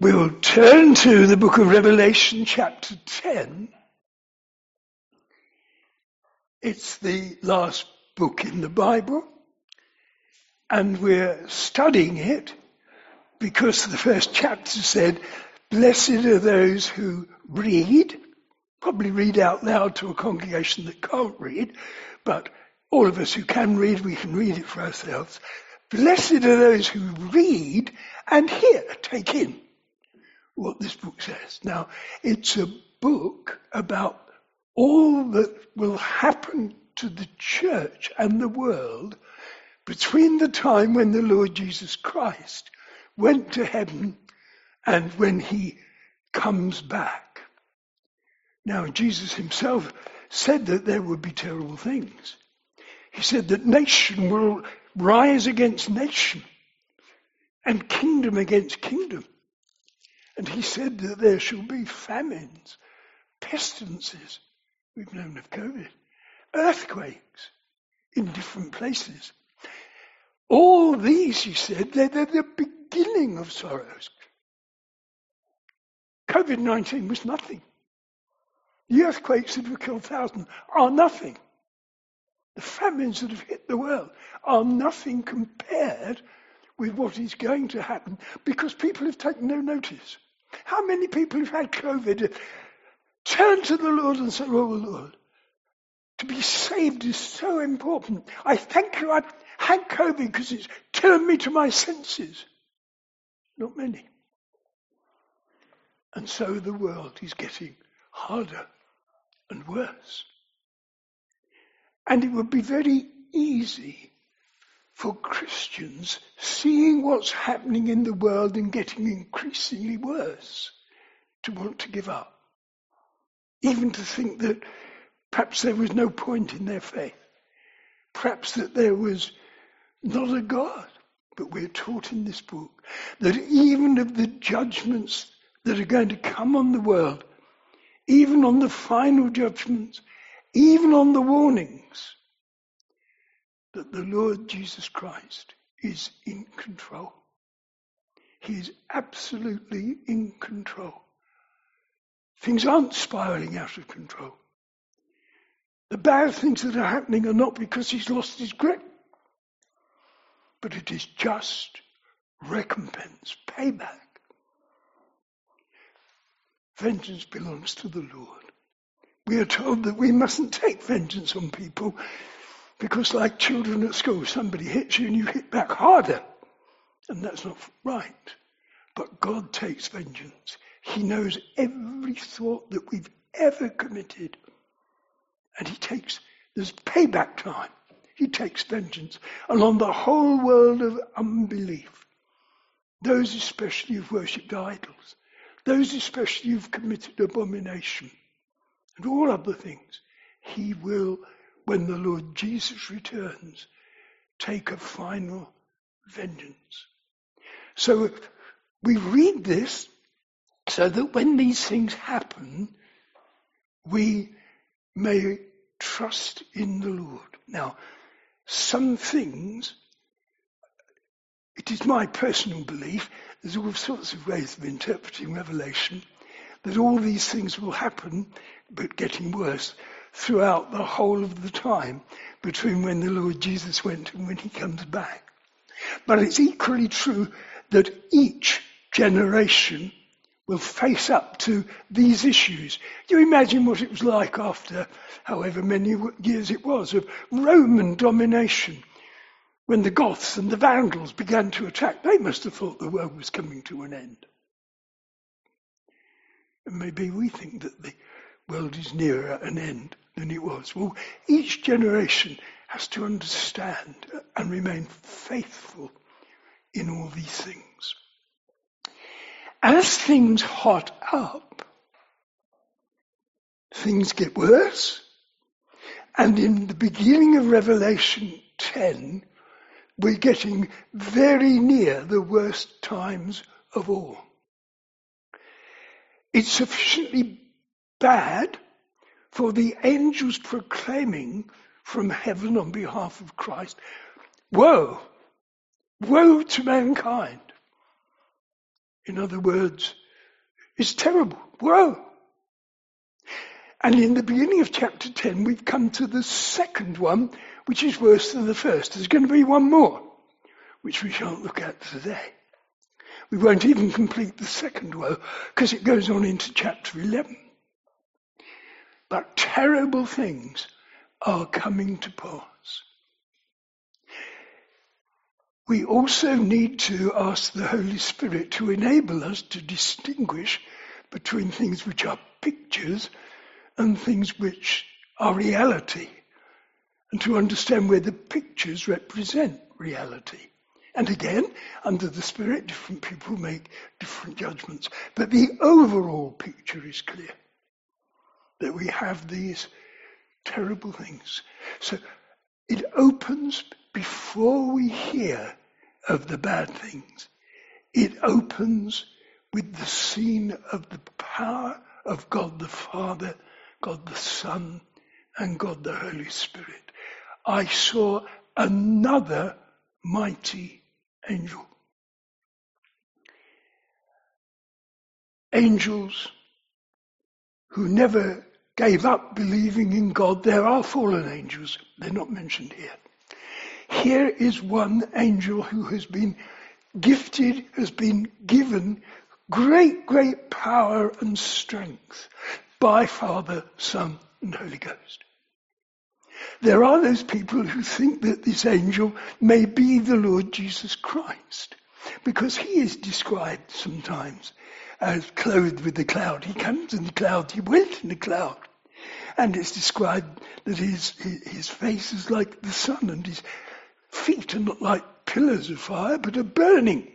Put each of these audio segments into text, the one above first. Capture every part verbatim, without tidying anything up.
We'll turn to the book of Revelation, chapter ten. It's the last book in the Bible, and we're studying it because the first chapter said, blessed are those who read, probably read out loud to a congregation that can't read, but all of us who can read, we can read it for ourselves. Blessed are those who read and hear, take in what this book says. Now, it's a book about all that will happen to the church and the world between the time when the Lord Jesus Christ went to heaven and when he comes back. Now, Jesus himself said that there would be terrible things. He said that nation will rise against nation and kingdom against kingdom. And he said that there shall be famines, pestilences, we've known of COVID, earthquakes in different places. All these, he said, they're, they're the beginning of sorrows. COVID nineteen was nothing. The earthquakes that have killed thousands are nothing. The famines that have hit the world are nothing compared with what is going to happen because people have taken no notice. How many people who've had COVID turn to the Lord and say, oh Lord, to be saved is so important. I thank you I had COVID because it's turned me to my senses. Not many. And so the world is getting harder and worse. And it would be very easy for Christians, seeing what's happening in the world and getting increasingly worse, to want to give up. Even to think that perhaps there was no point in their faith. Perhaps that there was not a God. But we're taught in this book that even of the judgments that are going to come on the world, even on the final judgments, even on the warnings, that the Lord Jesus Christ is in control. He is absolutely in control. Things aren't spiraling out of control. The bad things that are happening are not because he's lost his grip, but it is just recompense, payback. Vengeance belongs to the Lord. We are told that we mustn't take vengeance on people because like children at school, somebody hits you and you hit back harder. And that's not right. But God takes vengeance. He knows every thought that we've ever committed. And he takes, there's payback time. He takes vengeance. And on the whole world of unbelief, those especially who've worshipped idols, those especially who've committed abomination, and all other things, he will, when the Lord Jesus returns, take a final vengeance. So we read this so that when these things happen, we may trust in the Lord. Now, some things, it is my personal belief, there's all sorts of ways of interpreting Revelation, that all these things will happen, but getting worse, throughout the whole of the time between when the Lord Jesus went and when he comes back. But it's equally true that each generation will face up to these issues. You imagine what it was like after however many years it was of Roman domination, when the Goths and the Vandals began to attack. They must have thought the world was coming to an end. And maybe we think that the world is nearer an end than it was. Well, each generation has to understand and remain faithful in all these things. As things hot up, things get worse. And in the beginning of Revelation ten, we're getting very near the worst times of all. It's sufficiently bad for the angels proclaiming from heaven on behalf of Christ, woe, woe to mankind. In other words, it's terrible. Woe! And in the beginning of chapter ten, we've come to the second one, which is worse than the first. There's going to be one more, which we shan't look at today. We won't even complete the second woe, because it goes on into chapter eleven. But terrible things are coming to pass. We also need to ask the Holy Spirit to enable us to distinguish between things which are pictures and things which are reality, and to understand where the pictures represent reality. And again, under the Spirit, different people make different judgments. But the overall picture is clear, that we have these terrible things. So it opens before we hear of the bad things. It opens with the scene of the power of God the Father, God the Son, and God the Holy Spirit. I saw another mighty angel. Angels who never gave up believing in God. There are fallen angels. They're not mentioned here. Here is one angel who has been gifted, has been given great, great power and strength by Father, Son, and Holy Ghost. There are those people who think that this angel may be the Lord Jesus Christ, because he is described sometimes as clothed with the cloud. He comes in the cloud, he went in the cloud. And it's described that his, his face is like the sun, and his feet are not like pillars of fire, but are burning.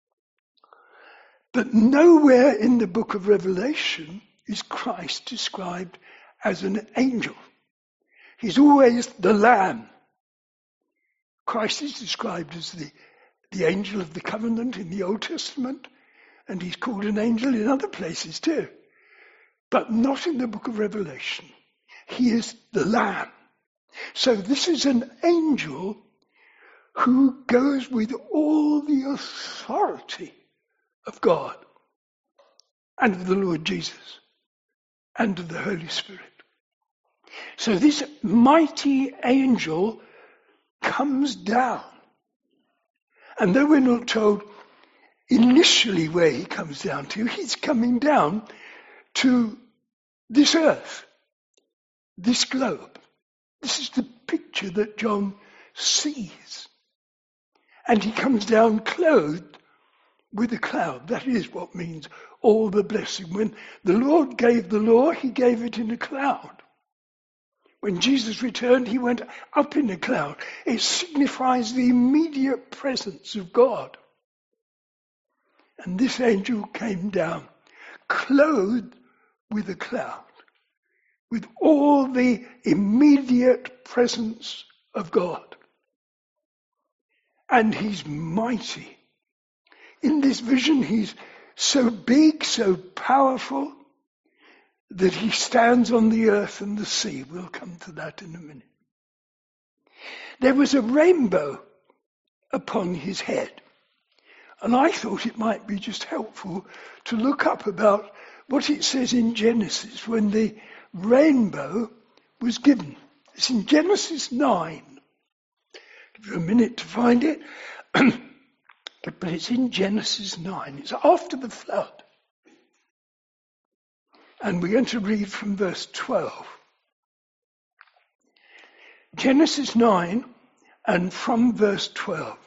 But nowhere in the book of Revelation is Christ described as an angel. He's always the Lamb. Christ is described as the, the angel of the covenant in the Old Testament, and he's called an angel in other places too. But not in the book of Revelation. He is the Lamb. So this is an angel who goes with all the authority of God and of the Lord Jesus and of the Holy Spirit. So this mighty angel comes down. And though we're not told initially where he comes down to, he's coming down to this earth, this globe. This is the picture that John sees. And he comes down clothed with a cloud. That is what means all the blessing. When the Lord gave the law, he gave it in a cloud. When Jesus returned, he went up in a cloud. It signifies the immediate presence of God. And this angel came down, clothed with a cloud, with all the immediate presence of God. And he's mighty. In this vision, he's so big, so powerful, that he stands on the earth and the sea. We'll come to that in a minute. There was a rainbow upon his head. And I thought it might be just helpful to look up about what it says in Genesis when the rainbow was given. It's in Genesis nine. Give you a minute to find it. But it's in Genesis nine. It's after the flood. And we're going to read from verse twelve. Genesis nine and from verse twelve.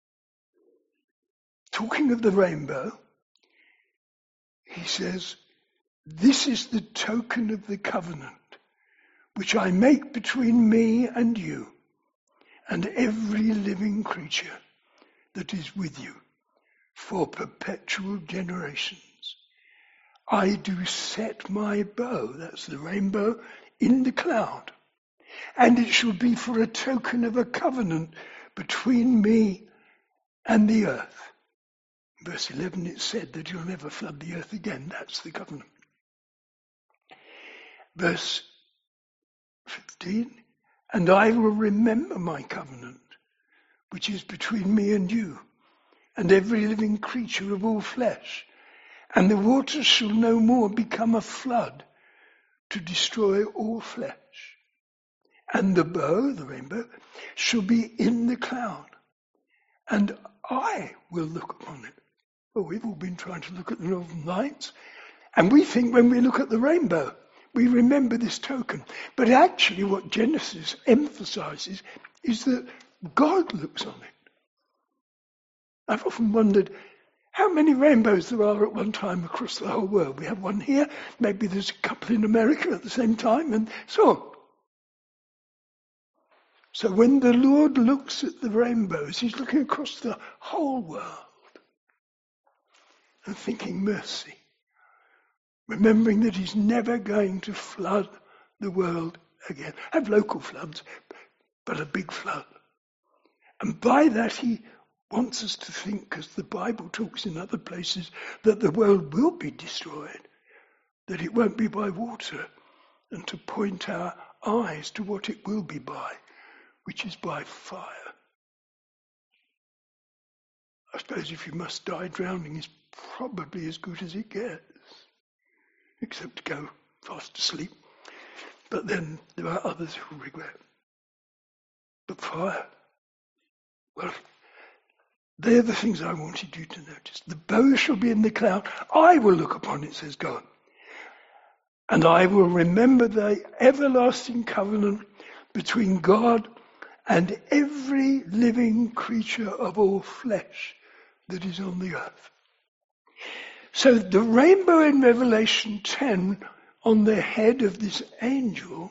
Talking of the rainbow, he says, "This is the token of the covenant which I make between me and you and every living creature that is with you for perpetual generations. I do set my bow," that's the rainbow, "in the cloud, and it shall be for a token of a covenant between me and the earth." Verse eleven, it said that you'll never flood the earth again. That's the covenant. Verse fifteen, "And I will remember my covenant, which is between me and you, and every living creature of all flesh, And the waters shall no more become a flood to destroy all flesh. And the bow, the rainbow, shall be in the cloud, and I will look upon it. Well, we've all been trying to look at the Northern Lights, and we think when we look at the rainbow, we remember this token. But actually what Genesis emphasizes is that God looks on it. I've often wondered how many rainbows there are at one time across the whole world. We have one here, maybe there's a couple in America at the same time, and so on. So when the Lord looks at the rainbows, he's looking across the whole world and thinking mercy, remembering that he's never going to flood the world again. Have local floods, but a big flood. And by that he wants us to think, because the Bible talks in other places, that the world will be destroyed, that it won't be by water, and to point our eyes to what it will be by, which is by fire. I suppose if you must die drowning is probably as good as it gets, except to go fast asleep. But then there are others who regret. But fire, well, they're the things I wanted you to notice. The bow shall be in the cloud. I will look upon it, says God. And I will remember the everlasting covenant between God and every living creature of all flesh that is on the earth. So the rainbow in Revelation ten on the head of this angel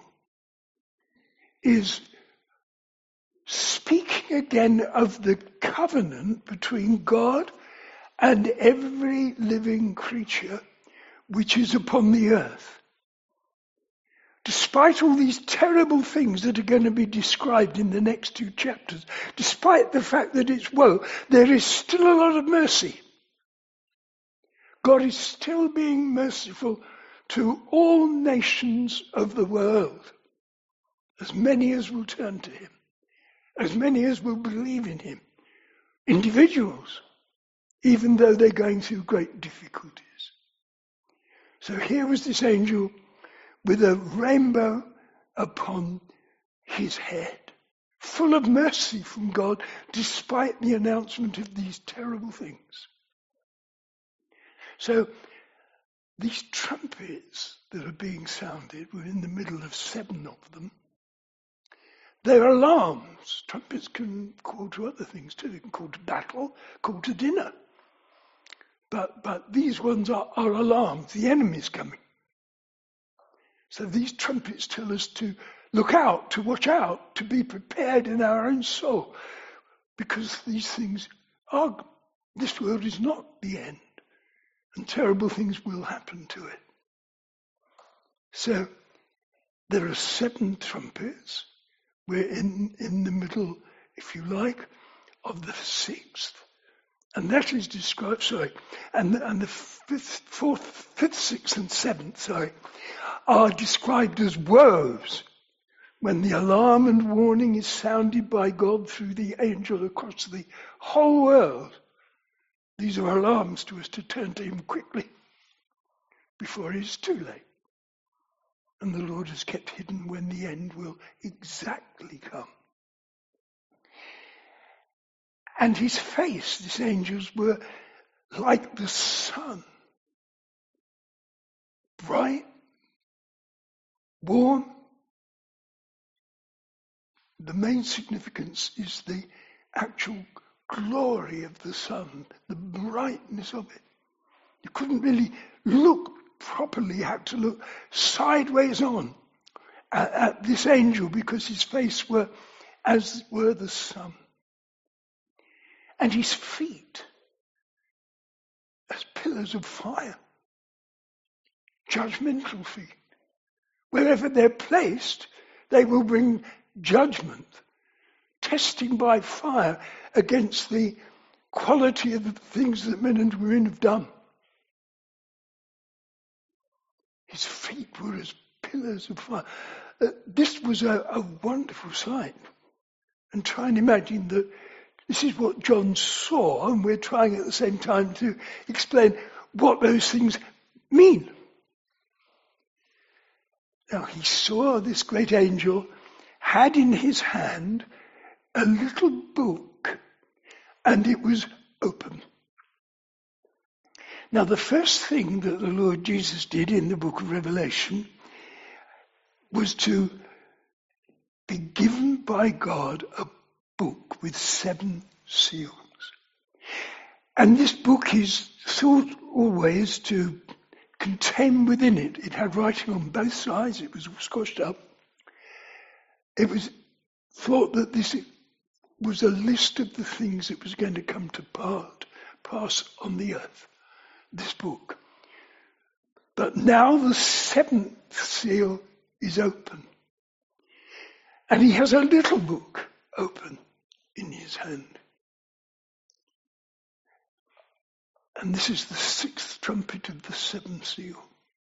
is speaking again of the covenant between God and every living creature which is upon the earth. Despite all these terrible things that are going to be described in the next two chapters, despite the fact that it's woe, there is still a lot of mercy. God is still being merciful to all nations of the world, as many as will turn to him, as many as will believe in him. Individuals, even though they're going through great difficulties. So here was this angel with a rainbow upon his head, full of mercy from God, despite the announcement of these terrible things. So these trumpets that are being sounded, we're in the middle of seven of them. They're alarms. Trumpets can call to other things too. They can call to battle, call to dinner. But but these ones are, are alarms. The enemy's coming. So these trumpets tell us to look out, to watch out, to be prepared in our own soul. Because these things are, this world is not the end. And terrible things will happen to it. So there are seven trumpets. We're in, in the middle, if you like, of the sixth. And that is described, sorry, and, and the fifth, fourth, fifth, sixth, and seventh, sorry, are described as woes, when the alarm and warning is sounded by God through the angel across the whole world. These are alarms to us to turn to him quickly before it is too late. And the Lord has kept hidden when the end will exactly come. And his face, this angel's, were like the sun. Bright, warm. The main significance is the actual glory of the sun, the brightness of it. You couldn't really look properly, you had to look sideways on at, at this angel because his face were as were the sun. And his feet as pillars of fire, judgmental feet. Wherever they're placed, they will bring judgment, testing by fire against the quality of the things that men and women have done. His feet were as pillars of fire. Uh, this was a, a wonderful sight. And try and imagine that this is what John saw, and we're trying at the same time to explain what those things mean. Now he saw this great angel had in his hand a little book, and it was open. Now the first thing that the Lord Jesus did in the book of Revelation was to be given by God a book with seven seals. And this book is thought always to contain within it. It had writing on both sides. It was all squashed up. It was thought that this was a list of the things that was going to come to part, pass on the earth, this book. But now the seventh seal is open. And he has a little book open in his hand. And this is the sixth trumpet of the seventh seal.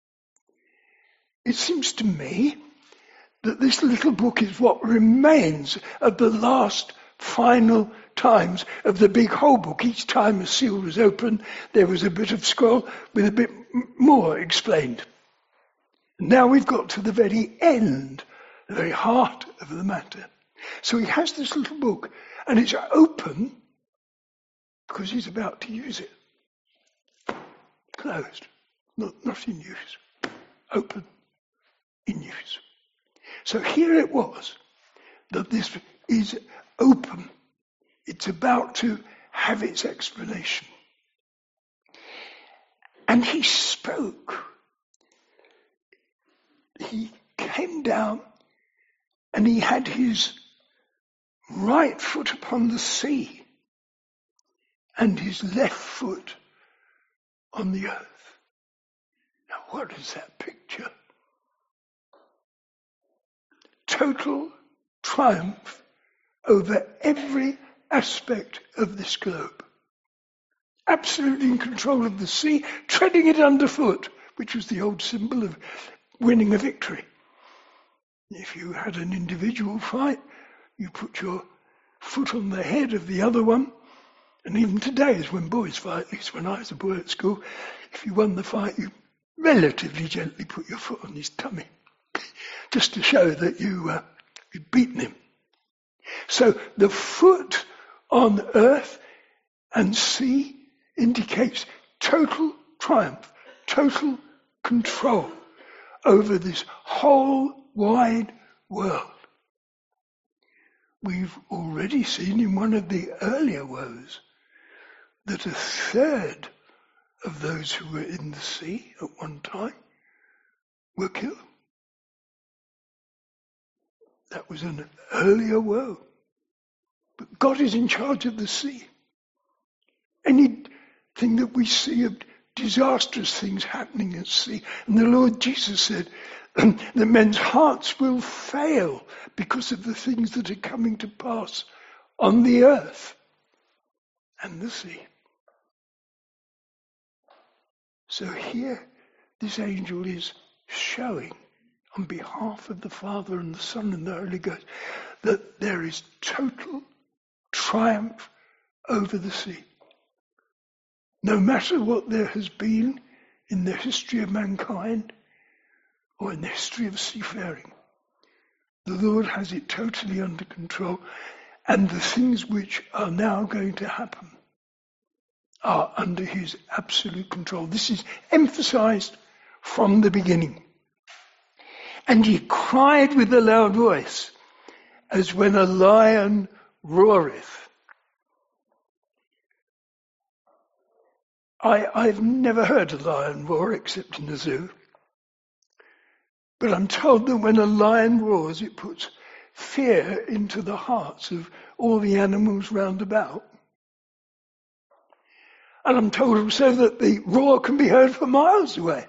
It seems to me that this little book is what remains of the last final times of the big whole book. Each time a seal was opened, there was a bit of scroll with a bit more explained. Now we've got to the very end, the very heart of the matter. So he has this little book, and it's open because he's about to use it. Closed, not, not in use. Open, in use. So here it was that this is open. It's about to have its explanation. And he spoke. He came down and he had his right foot upon the sea and his left foot on the earth. Now what is that picture? Total triumph over every aspect of this globe. Absolutely in control of the sea, treading it underfoot, which was the old symbol of winning a victory. If you had an individual fight, you put your foot on the head of the other one. And even today, as when boys fight, at least when I was a boy at school, if you won the fight, you relatively gently put your foot on his tummy, just to show that you, uh, you'd beaten him. So the foot on earth and sea indicates total triumph, total control over this whole wide world. We've already seen in one of the earlier woes that a third of those who were in the sea at one time were killed. That was an earlier woe. But God is in charge of the sea. Anything that we see of disastrous things happening at sea, and the Lord Jesus said that men's hearts will fail because of the things that are coming to pass on the earth and the sea. So here, this angel is showing on behalf of the Father and the Son and the Holy Ghost that there is total triumph over the sea. No matter what there has been in the history of mankind or in the history of seafaring, the Lord has it totally under control, and the things which are now going to happen are under his absolute control. This is emphasized from the beginning. And he cried with a loud voice, as when a lion roareth. I, I've never heard a lion roar except in a zoo. But I'm told that when a lion roars, it puts fear into the hearts of all the animals round about. And I'm told also that the roar can be heard for miles away.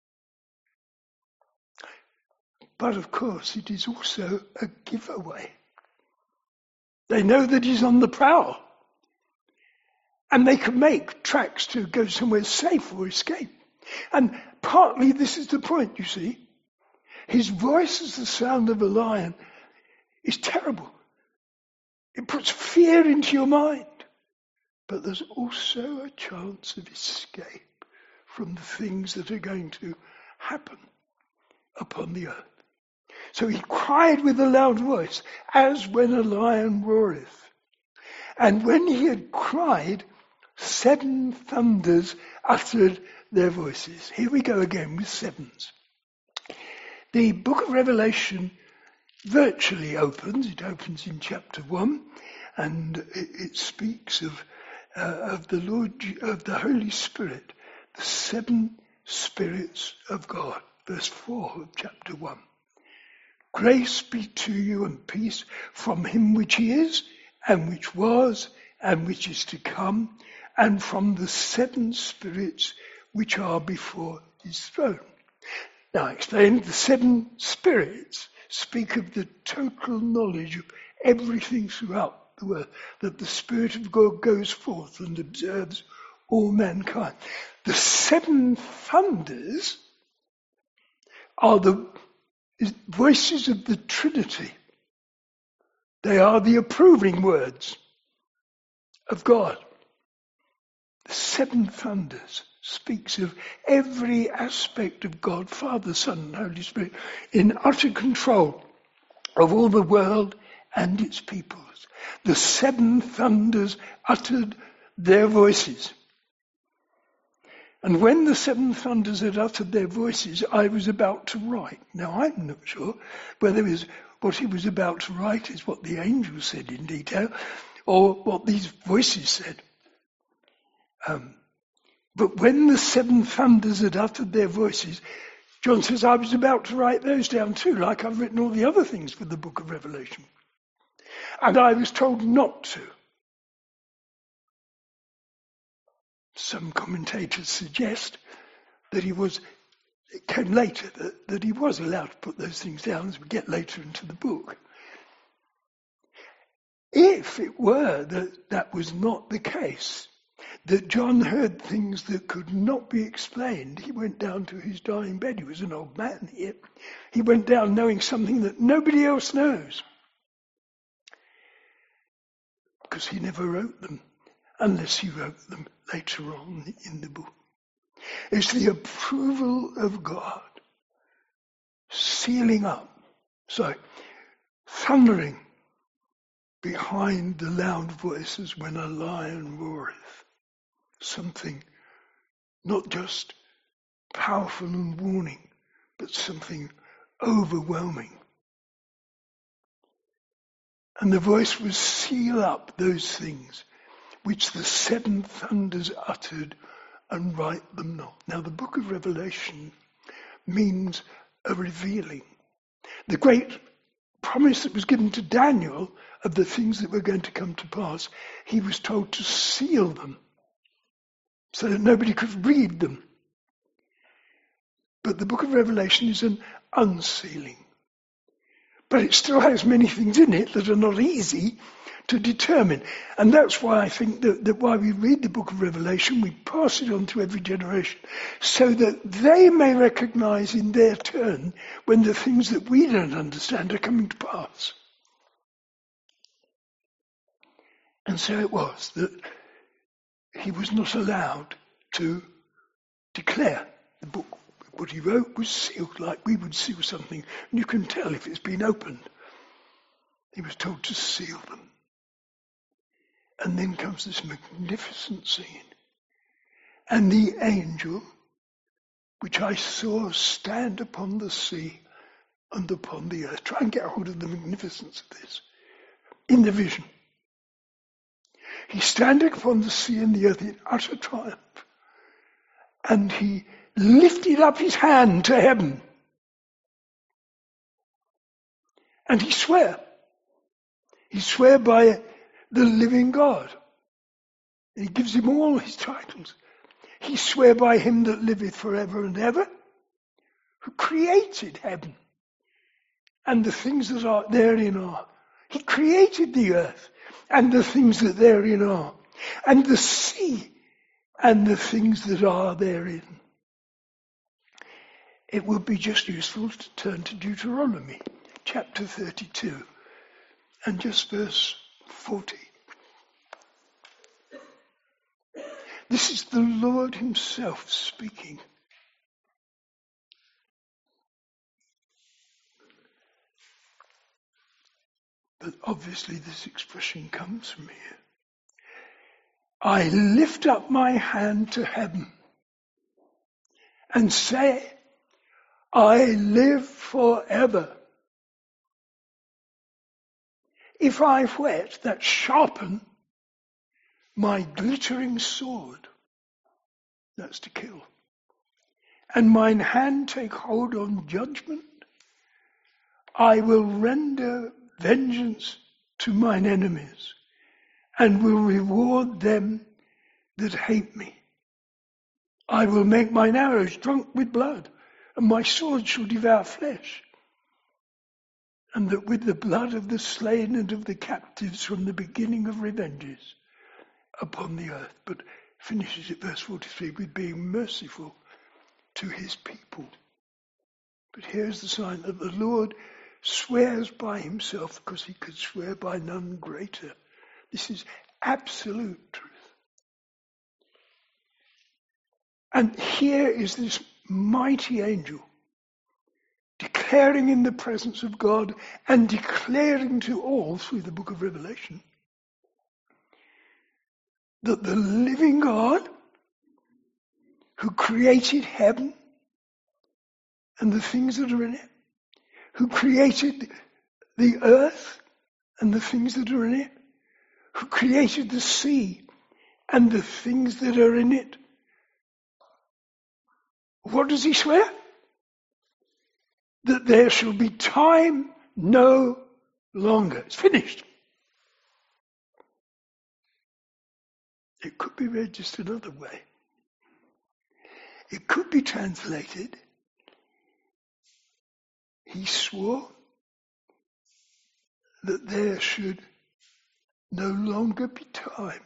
But of course, it is also a giveaway. They know that he's on the prowl. And they can make tracks to go somewhere safe or escape. And partly this is the point, you see. His voice as the sound of a lion is terrible. It puts fear into your mind. But there's also a chance of escape from the things that are going to happen upon the earth. So he cried with a loud voice, as when a lion roareth. And when he had cried, seven thunders uttered their voices. Here we go again with sevens. The book of Revelation virtually opens. It opens in chapter one, and it, it speaks of uh, of the Lord, of the Holy Spirit, the seven spirits of God. Verse four of chapter one. Grace be to you and peace from him which he is, and which was, and which is to come, and from the seven spirits which are before his throne. Now I explained the seven spirits speak of the total knowledge of everything throughout the earth, that the Spirit of God goes forth and observes all mankind. The seven thunders are the voices of the Trinity. They are the approving words of God. The seven thunders speaks of every aspect of God, Father, Son, and Holy Spirit, in utter control of all the world and its peoples. The seven thunders uttered their voices. And when the seven thunders had uttered their voices, I was about to write. Now, I'm not sure whether it was what he was about to write is what the angel said in detail, or what these voices said. Um, but when the seven thunders had uttered their voices, John says, I was about to write those down too, like I've written all the other things for the book of Revelation. And I was told not to. Some commentators suggest that he was, it came later, that, that he was allowed to put those things down as we get later into the book. If it were that that was not the case, that John heard things that could not be explained, he went down to his dying bed. He was an old man here. He went down knowing something that nobody else knows. Because he never wrote them, unless he wrote them later on in the book. It's the approval of God, sealing up, so thundering behind the loud voices when a lion roareth. Something not just powerful and warning, but something overwhelming. And the voice was seal up those things which the seven thunders uttered, and write them not. Now the book of Revelation means a revealing. The great promise that was given to Daniel of the things that were going to come to pass, he was told to seal them so that nobody could read them. But the book of Revelation is an unsealing. But it still has many things in it that are not easy to determine. And that's why I think that, that while we read the book of Revelation, we pass it on to every generation, so that they may recognize in their turn when the things that we don't understand are coming to pass. And so it was that he was not allowed to declare the book. What he wrote was sealed, like we would seal something, and you can tell if it's been opened. He was told to seal them. And then comes this magnificent scene. And the angel, which I saw stand upon the sea and upon the earth. Try and get hold of the magnificence of this. In the vision. He standing upon the sea and the earth in utter triumph. And he lifted up his hand to heaven. And he swore. He swore by the living God. He gives him all his titles. He swore by him that liveth forever and ever, who created heaven and the things that are therein are. He created the earth and the things that therein are, and the sea and the things that are therein. It would be just useful to turn to Deuteronomy chapter thirty-two and just verse forty. This is the Lord himself speaking. But obviously this expression comes from here. I lift up my hand to heaven and say, I live forever. If I whet that sharpen my glittering sword, that's to kill, and mine hand take hold on judgment, I will render vengeance to mine enemies, and will reward them that hate me. I will make mine arrows drunk with blood, and my sword shall devour flesh, and that with the blood of the slain and of the captives from the beginning of revenges upon the earth. But finishes at verse forty-three with being merciful to his people. But here's the sign that the Lord swears by himself because he could swear by none greater. This is absolute truth. And here is this mighty angel declaring in the presence of God and declaring to all through the book of Revelation that the living God who created heaven and the things that are in it, who created the earth and the things that are in it, who created the sea and the things that are in it. What does he swear? That there shall be time no longer. It's finished. It could be read just another way. It could be translated, he swore that there should no longer be time,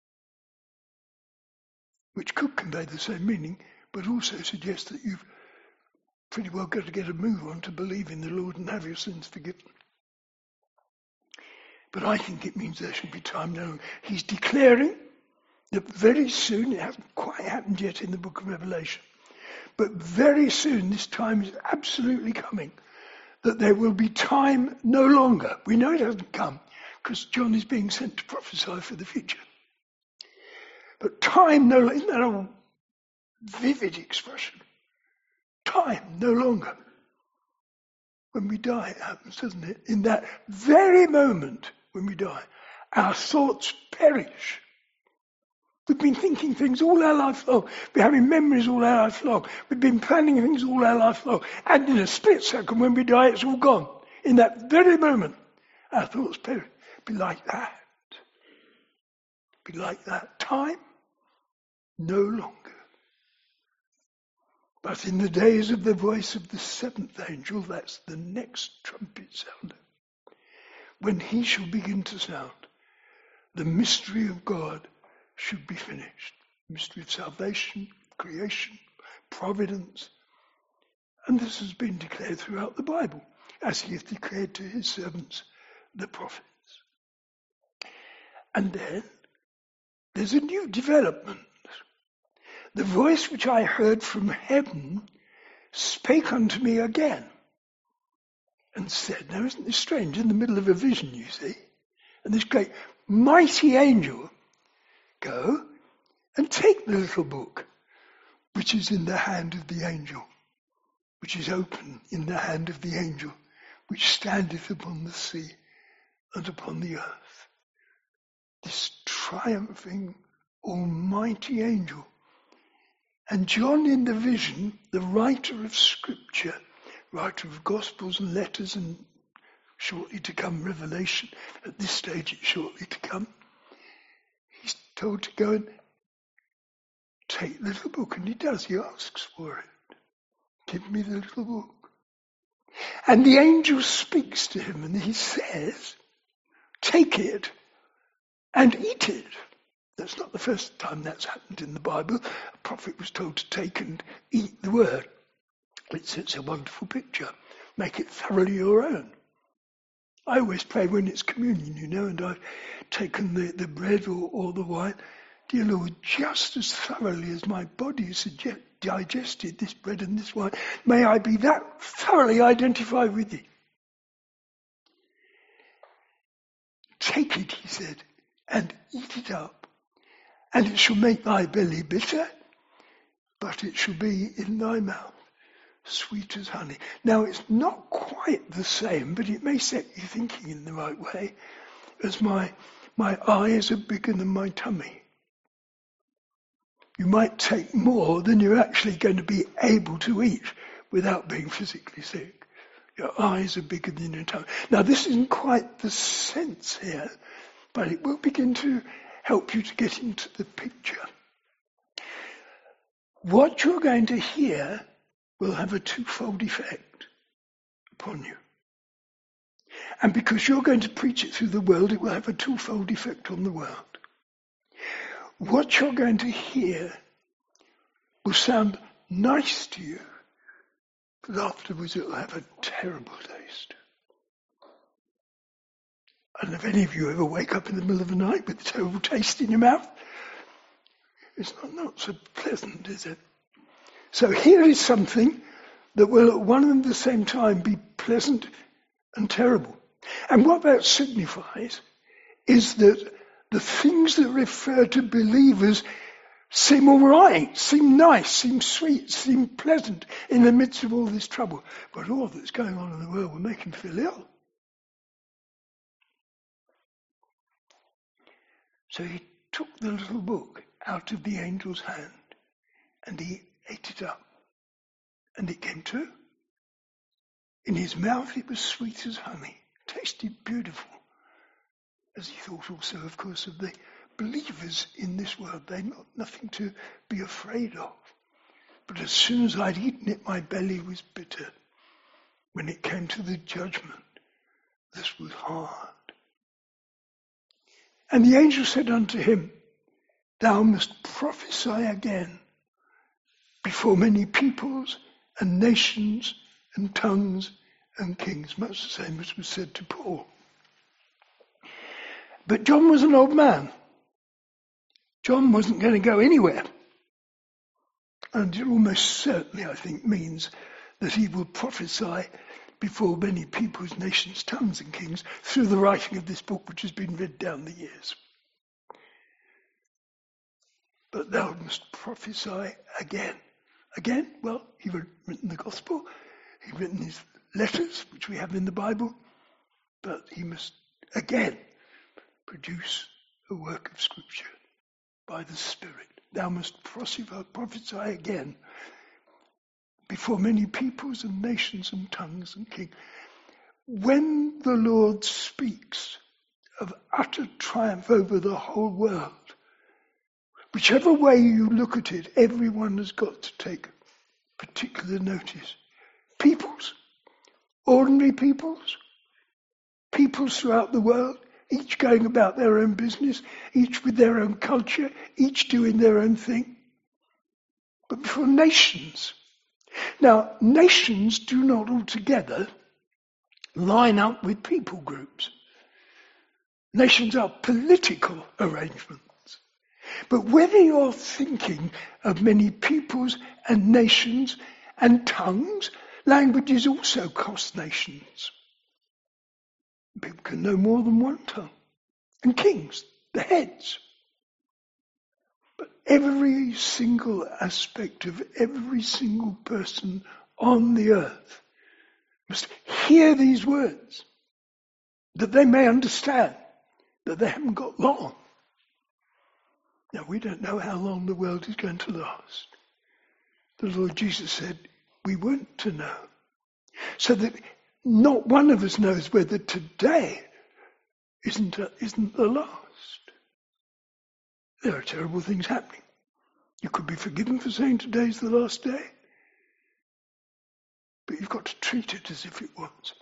which could convey the same meaning, but also suggests that you've pretty well got to get a move on to believe in the Lord and have your sins forgiven. But I think it means there should be time no longer. He's declaring that very soon, it hasn't quite happened yet in the book of Revelation, but very soon this time is absolutely coming, that there will be time no longer. We know it hasn't come because John is being sent to prophesy for the future. But time no longer, isn't that a vivid expression? Time no longer. When we die, it happens, doesn't it? In that very moment when we die, our thoughts perish. We've been thinking things all our life long. We're having memories all our life long. We've been planning things all our life long. And in a split second, when we die, it's all gone. In that very moment, our thoughts perish. Be like that. Be like that. Time no longer. But in the days of the voice of the seventh angel, that's the next trumpet sound, when he shall begin to sound, the mystery of God should be finished. Mystery of salvation, creation, providence. And this has been declared throughout the Bible, as he hath declared to his servants, the prophets. And then there's a new development. The voice which I heard from heaven spake unto me again and said, now isn't this strange, in the middle of a vision, you see, and this great mighty angel, go and take the little book which is in the hand of the angel, which is open in the hand of the angel, which standeth upon the sea and upon the earth. This triumphing, almighty angel. And John in the vision, the writer of Scripture, writer of Gospels and letters and shortly to come Revelation, at this stage it's shortly to come, he's told to go and take the little book, and he does, he asks for it. Give me the little book. And the angel speaks to him and he says, take it and eat it. That's not the first time that's happened in the Bible. A prophet was told to take and eat the word. It's, it's a wonderful picture. Make it thoroughly your own. I always pray when it's communion, you know, and I've taken the, the bread or, or the wine. dear Lord, just as thoroughly as my body has digested this bread and this wine, may I be that thoroughly identified with thee. Take it, he said, and eat it up, and it shall make thy belly bitter, but it shall be in thy mouth sweet as honey. Now, it's not quite the same, but it may set you thinking in the right way, as my, my eyes are bigger than my tummy. You might take more than you're actually going to be able to eat without being physically sick. Your eyes are bigger than your tummy. Now, this isn't quite the sense here, but it will begin to help you to get into the picture. What you're going to hear will have a twofold effect upon you. And because you're going to preach it through the world, it will have a twofold effect on the world. What you're going to hear will sound nice to you, but afterwards it will have a terrible taste. I don't know if any of you ever wake up in the middle of the night with a terrible taste in your mouth. It's not, not so pleasant, is it? So here is something that will at one and the same time be pleasant and terrible. And what that signifies is that the things that refer to believers seem all right, seem nice, seem sweet, seem pleasant in the midst of all this trouble. But all that's going on in the world will make him feel ill. So he took the little book out of the angel's hand and he ate it up. And it came true. In his mouth it was sweet as honey, tasted beautiful. As he thought also, of course, of the believers in this world. They're not nothing to be afraid of. But as soon as I'd eaten it, my belly was bitter. When it came to the judgment, this was hard. And the angel said unto him, thou must prophesy again before many peoples and nations and tongues and kings. Much the same as was said to Paul. But John was an old man. John wasn't going to go anywhere. And it almost certainly, I think, means that he will prophesy before many peoples, nations, tongues and kings through the writing of this book, which has been read down the years. But thou must prophesy again. Again? Well, he had written the gospel. He'd written his letters, which we have in the Bible. But he must again produce a work of Scripture by the Spirit. Thou must prophesy again before many peoples and nations and tongues and kings. When the Lord speaks of utter triumph over the whole world, whichever way you look at it, everyone has got to take particular notice. Peoples, ordinary peoples, peoples throughout the world, each going about their own business, each with their own culture, each doing their own thing. But before nations. Now, nations do not altogether line up with people groups. Nations are political arrangements. But whether you're thinking of many peoples and nations and tongues, languages also cost nations. People can know more than one tongue. And kings, the heads. But every single aspect of every single person on the earth must hear these words, that they may understand that they haven't got long. Now, we don't know how long the world is going to last. The Lord Jesus said we weren't to know. So that not one of us knows whether today isn't, a, isn't the last. There are terrible things happening. You could be forgiven for saying today's the last day. But you've got to treat it as if it was.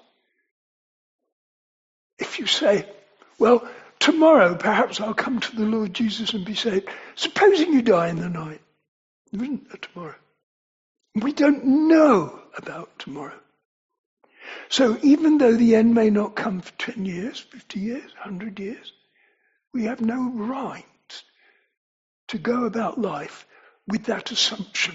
If you say, well, tomorrow perhaps I'll come to the Lord Jesus and be saved. Supposing you die in the night. There isn't a tomorrow. We don't know about tomorrow. So even though the end may not come for ten years, fifty years, one hundred years, we have no right to go about life with that assumption.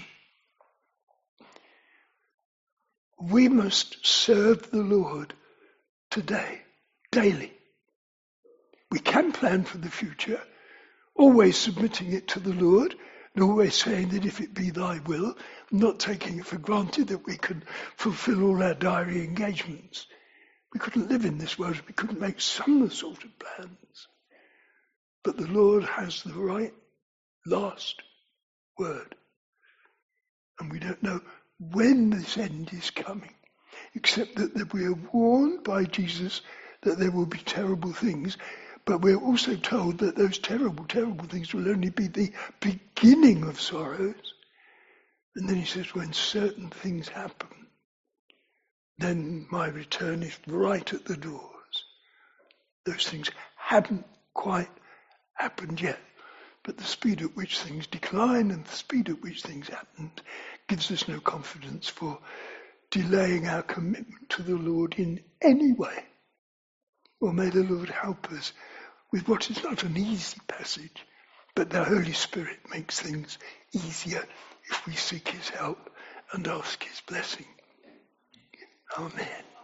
We must serve the Lord today, daily. We can plan for the future, always submitting it to the Lord, and always saying that if it be thy will, not taking it for granted that we can fulfill all our diary engagements. We couldn't live in this world if we couldn't make some sort of plans. But the Lord has the right last word. And we don't know when this end is coming, except that, that we are warned by Jesus that there will be terrible things, but we're also told that those terrible, terrible things will only be the beginning of sorrows. And then he says, when certain things happen, then my return is right at the doors. Those things haven't quite happened yet, but the speed at which things decline and the speed at which things happen gives us no confidence for delaying our commitment to the Lord in any way. Well, may the Lord help us with what is not an easy passage, but the Holy Spirit makes things easier if we seek his help and ask his blessing. Amen.